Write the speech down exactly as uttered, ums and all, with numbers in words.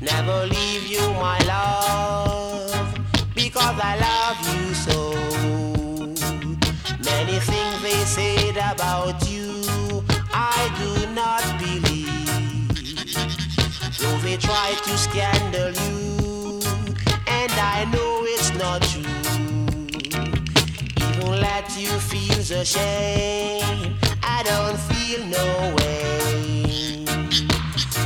never leave you, my love, because I love you so. Many things they said about you, I do not believe. Though they try to scandal you, and I know it's not true. Even let you feel ashamed, I don't feel no way.